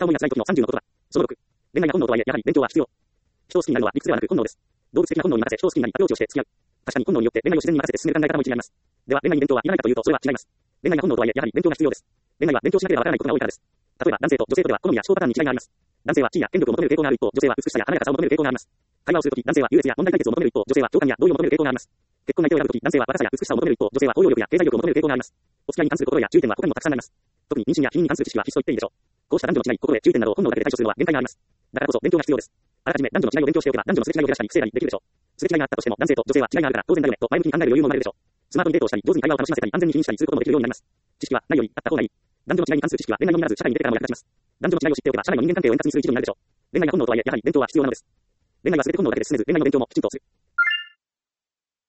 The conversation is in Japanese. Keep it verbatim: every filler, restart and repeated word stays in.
思いや辛い時のさんじゅうのことは。そのろく、恋愛が本能とはいえ、やはり勉強は必要。人を好きになるのは理屈ではなく本能です。動物的な本能に任せ人を好きになり、アプローチをして付き合う。確かに本能によって恋愛を自然に任せて進める考え方も一理あります。では、恋愛に勉強はいらないかというと、それは違います。恋愛が本能とはいえ、やはり勉強が必要です。恋愛は勉強しなければわからないことが多いからです。例えば、男性と女性とでは好みや思考パターンに違いがあります。男性は地位や権力を求める傾向がある一方、女性は美しさや華やかさを求める傾向があります。会話をするとき、男性は優越や問題解決を求める一方、女性は共感や同意を求める傾向があります。結婚相手を選ぶとき、男性は若さや美しさを求める一方、女性は包容力や経済力を求める傾向があります。お付き合いに関することや注意点は他にもたくさんあります。特に妊娠や避妊に関する知識は必須と言っていいでしょう。こうした男女の違い、心得、注意点などを本能だけで対処するのは限界があります。だからこそ勉強が必要です。あらかじめ男女の違いを勉強しておけば、男女のすれ違いを減らしたり防いだりできるでしょう。すれ違いがあったとしても、男性と女性は違いがあるから当然だよねと前向きに考える余裕も生まれるでしょう。スマートにデートをしたり、上手に会話を楽しませたり、安全に避妊したりすることもできるようになります。知識はないよりあった方がいい。男女の違いに関する知識は恋愛のみならず社会に出てからも役立ちます。男女の違いを知っておけば社内の人間関係を円滑にする一助になるでしょう。恋愛が本能とはいえ、やはり勉強は必要なのです。恋愛は全て本能だけで進めず、恋愛の勉強もきちんとする。